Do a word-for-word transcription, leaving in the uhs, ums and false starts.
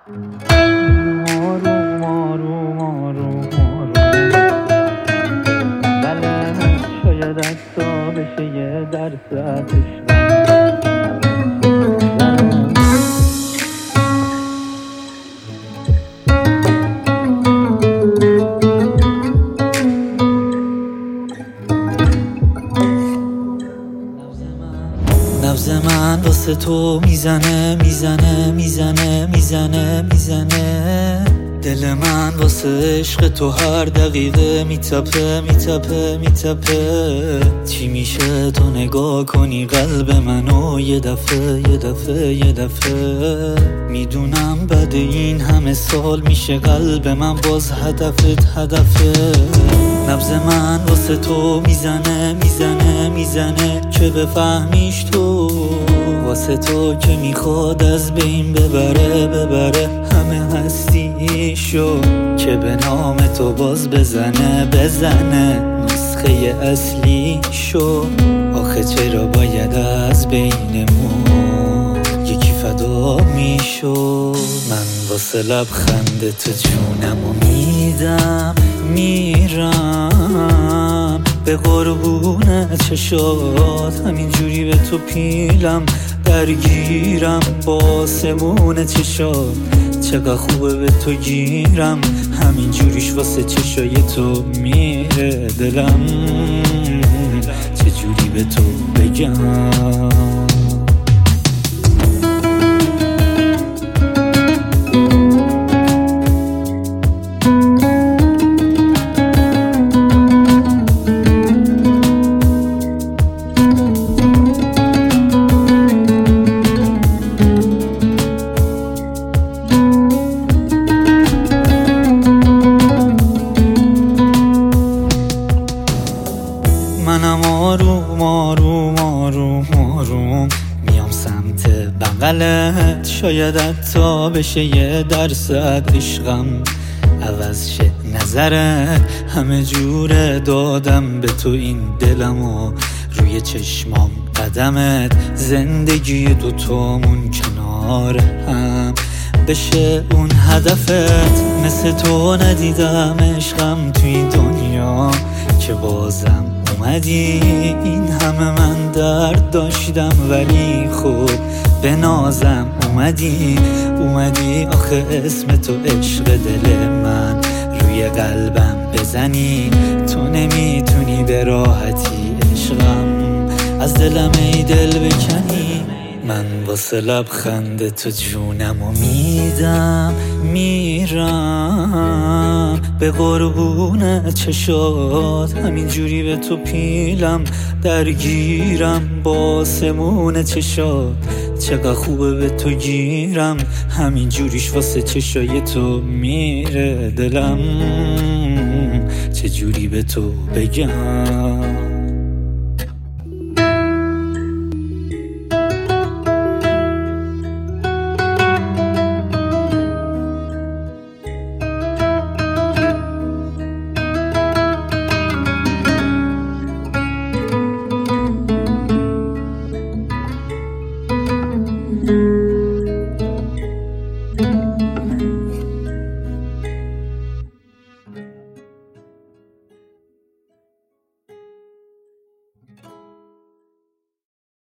آروم آروم آروم آروم بله شاید حتی بشه یه درصد نبض من واسه تو میزنه میزنه میزنه میزنه میزنه دل من واسه عشق تو هر دقیقه میتپه میتپه میتپه چی میشه تو نگاه کنی قلب منو یه دفعه یه دفعه یه دفعه میدونم بعد این همه سال میشه قلب من باز هدفت هدفه نبض من واسه تو میزنه میزنه میزنه که بفهمیش تو واسه تو که میخواد از بین ببره ببره همه هستیشو که به نام تو باز بزنه بزنه نسخه اصلی شو آخه چرا باید از بینمون یکی فدا میشو من واسه لبخند تو جونمو میدم میرم به قربون چشات همینجوری به تو پیلم درگیرم با آسمون چشات چقدر خوبه به تو گیرم همینجوریش واسه چشای تو میره دلم چجوری به تو بگم منم آروم آروم آروم آروم میام سمت بغلت شاید حتی بشه یه درصد عشقم عوض شه نظرت همه جوره دادم به تو این دلمو روی چشمام قدمت زندگی دوتامون کنار هم بشه اون هدفت مثل تو ندیدم عشقم توی دنیا که بازم اومدی این همه من درد داشتم ولی خوب به نازم اومدی اومدی آخه اسم تو عشق دل من روی قلبم بزنی تو نمیتونی به راحتی عشقم از دلم ای دل بکنی من واسه لبخند تو جونمو میدم میرم به قربون چشات همینجوری به تو پیلم درگیرم با آسمون چشات چقدر خوبه به تو گیرم همینجوریش واسه چشای تو میره دلم چجوری به تو بگم